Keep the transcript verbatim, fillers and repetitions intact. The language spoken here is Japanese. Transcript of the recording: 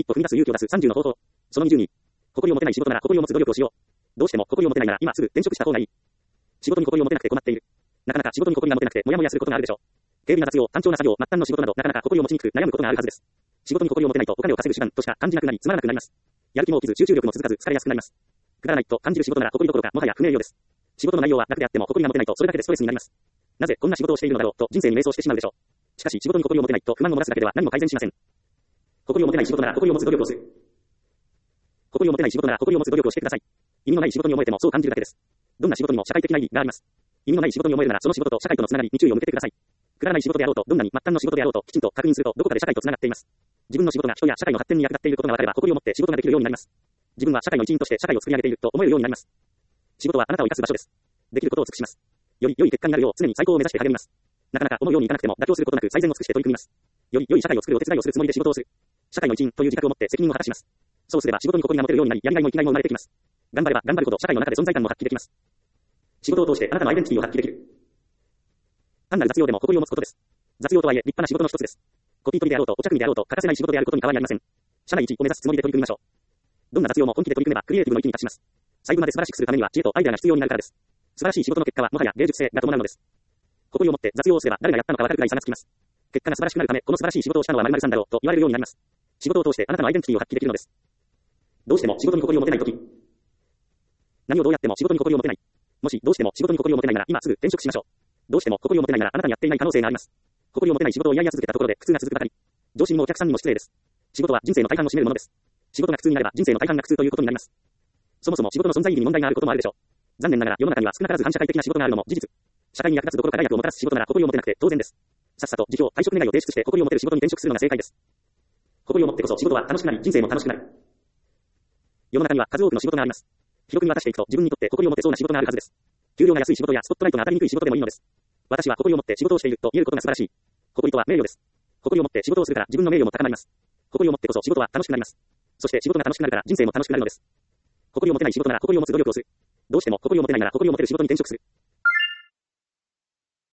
歩踏み出す勇気を出すさんじゅうの方法。そのにじゅうに。誇りを持てない仕事なら誇りを持つ努力をしよう。どうしても誇りを持てないなら今すぐ転職した方がいい。仕事に誇りを持てなくて困っている。なかなか仕事に誇りが持てなくてモヤモヤすることがあるでしょう。軽微な雑用、単調な作業、末端の仕事などなかなか誇りを持ちにくく悩むことがあるはずです。仕事に誇りを持てないとお金を稼ぐ手段としか感じなくなりつまらなくなります。やる気も起きず集中力も続かず疲れやすくなります。くだらないと感じる仕事なら誇りどころかもはや不名誉です。仕事の内容は楽であっても誇りが持てないとそれだけでストレスになります。なぜこんな仕事をしているのだろうと人生に迷走してしまうでしょう。しかし仕事に誇りを持てないと不満を漏らすだけでは何も改善しません。誇りを持てない仕事なら誇りを持つ努力をする。誇りを持てない仕事なら誇りを持つ努力をしてください。意味のない仕事に思えてもそう感じるだけです。どんな仕事にも社会的な意義があります。意味のない仕事に思えるならその仕事と社会とのつながりに注意を向けてください。くだらない仕事であろうとどんなに末端の仕事であろうときちんと確認するとどこかで社会とつながっています。自分の仕事が人や社会の発展に役立っていることが分かれば誇りを持って仕事ができるようになります。自分は社会の一員として社会を作り上げていると思えるようになります。仕事はあなたを生かす場所です。できることを尽くします。より良い結果になるよう常に最高を目指して励みます。なかなか思うようにいかなくても妥協することなく最善を尽くして取り組みます。より良い社会を作るお手伝いをするつもりで仕事をする。社会の一員という自覚を持って責任を果たします。そうすれば仕事に誇りが持てるようになり、やりがいも生きがいも生まれてきます。頑張れば頑張るほど社会の中で存在感も発揮できます。仕事を通してあなたのアイデンティティを発揮できる。単なる雑用でも誇りを持つことです。雑用とはいえ立派な仕事の一つです。コピー取りであろうとお茶組であろうと欠かせない仕事であることに変わりありません。社内一を目指すつもりで取り組みましょう。どんな雑用も本気で取り組めばクリエイティブの域に達します。細部まで素晴らしくするためには知恵とアイデアが必要になるからです。素晴らしい仕事の結果はもはや芸術性が伴うのです。誇りを持って雑用をすれば誰がやったのか分かるくらい差がつきます。結果が素晴らしくなるためこの素晴らしい仕事をしたのは〇〇さんだろうと言われるようになります。仕事を通してあなたのアイデンティティを発揮できるのです。どうしても仕事に誇りを持てないとき。何をどうやっても仕事に誇りを持てない。もしどうしても仕事に誇りを持てないなら今すぐ転職しましょう。どうしても誇りを持てないならあなたにやっていない可能性があります。誇りを持てない仕事をいやいや続けたところで苦痛が続くばかり。上司にもお客さんにも失礼です。仕事は人生の大半を占めるものです。仕事が苦痛になれば人生の大半が苦痛ということになります。そもそも仕事の存在意義に問題があることもあるでしょう。残念ながら世の中には少なからず反社会的な仕事があるのも事実。社会に役立つどころか害悪をもたらす仕事なら誇りを持てなくて当然です。さっさと辞表、退職願いを提出して誇りを持てる仕事に転職するのが正解です。誇りを持ってこそ仕事は楽しくなり人生も楽しくなる。世の中には数多くの仕事があります。広く見渡していくと自分にとって誇りを持てそうな仕事があるはずです。給料が安い仕事やスポットライトが当たりにくい仕事でもいいのです。私は誇りを持って仕事をしていると言えることが素晴らしい。誇りとは名誉です。誇りを持って仕事をするから自分の名誉も高まります。誇りを持ってこそ仕事は楽しくなります。そして仕事が楽しくなるから人生も楽しくなるのです。誇りを持てない仕事なら誇りを持つ努力をする。どうしても誇りを持てないなら誇りを持てる仕事に転職する。